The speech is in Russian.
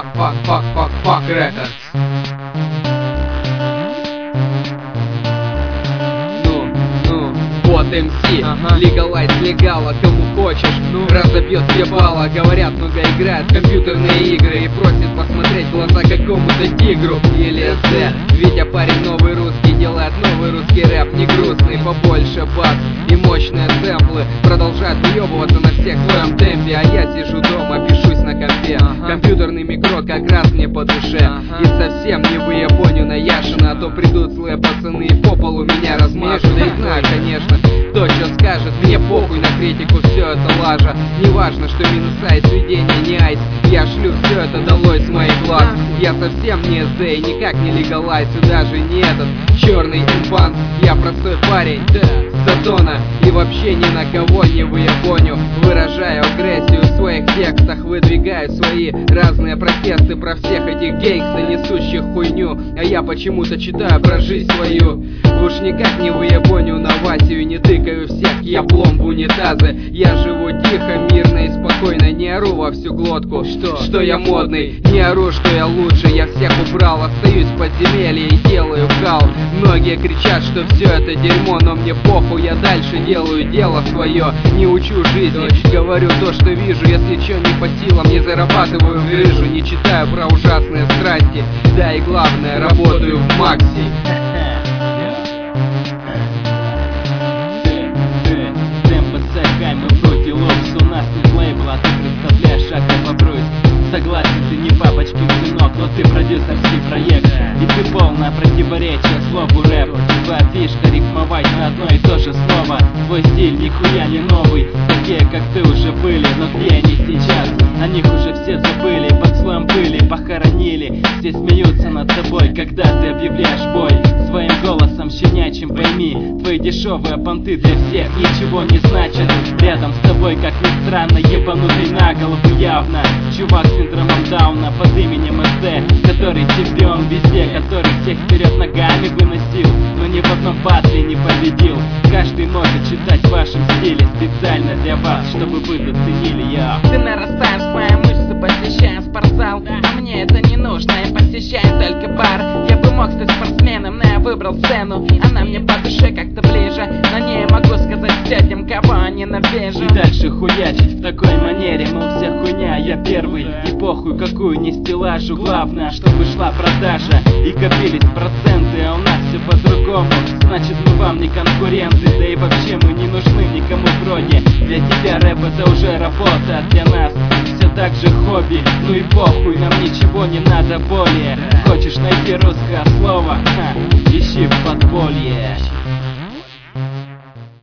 Fuck Records. Вот MC, легалайз легала, кому хочешь, разобьет ебало. Говорят, много играет в компьютерные игры и просит посмотреть в глаза какому-то тигру или З. Витя парень новый русский, делает новый русский рэп, не грустный, побольше бас и мощные сэмплы. Продолжает выебываться на всех в своем темпе, а я сижу дома, пишусь на компе. Компьютерный микро как раз мне по душе, и совсем не в Японию наяшено, а то придут злые пацаны и по полу меня размажут. Не знаю, конечно, кто что скажет, мне похуй на критику, все это лажа. Не важно, что минуса и сведения не айс, я шлю все это долой с моих глаз. Я совсем не СД и никак не легалайз, и даже не этот черный имбанс. Я простой парень, Сатона, и вообще ни на кого не выебоню. Выражаю агрессию в своих текстах, выдвигаю свои разные протесты про всех этих гейнгстов, несущих хуйню. А я почему-то читаю про жизнь свою. Уж никак не выебоню на Васю и не тыкаю всех я пломб в унитазы. Я живу тихо, мирно и спокойно, не ору во всю глотку, что я модный, не ору, что я лучше. Я всех убрал, остаюсь в подземелье и делаю кал. Многие кричат, что все это дерьмо, но мне похуй, я дальше делаю дело свое. Не учу жизни, говорю то, что вижу. Если что не по силам, не зарабатываю в грыжу, не читаю про ужасные страсти. Да и главное, работаю в Макси. У нас нет лейбла, ты представляешь, шаг я побрусь. Согласен, ты не бабочкин сынок, но ты продюсерский проект. И ты полное противоречие слову рэп. Твоя фишка рифмовать на одно и то же слово. Твой стиль нихуя не новый, такие как ты уже были. Но где они сейчас? О них уже все забыли, под слоем пыли похоронили. Все смеются над тобой, когда ты объявляешь бой. Своим голосом щенячьим пойми, твои дешевые понты для всех ничего не значат. Рядом с тобой, как ни странно, ебанутый на голову явно чувак с синдромом Дауна под именем СД, который чемпион везде, который всех вперед ногами выносил, но ни в одном батле не победил. Каждый может читать в вашем стиле специально для вас, чтобы вы заценили я. Ты нарастаешь свои мышцы, посещая спортзал, а мне это не нужно, я посещаю только бар. Я бы мог стать спортсменом, но я выбрал сцену, она мне по душе как-то ближе. На ней могу сказать все тем, кого они ненавижу. И дальше хуячить в такой манере, мол, вся хуйня, я первый. И похуй какую не стеллажу, главное, чтобы шла продажа и копились проценты, а у нас все по-другому. Значит, мы вам не конкуренты, да и вообще мы не нужны никому вроде. Для тебя рэп это уже работа, а для нас все так же хобби. Ну и похуй, нам ничего не надо более. Хочешь найти русское слово? Ищи в подполье.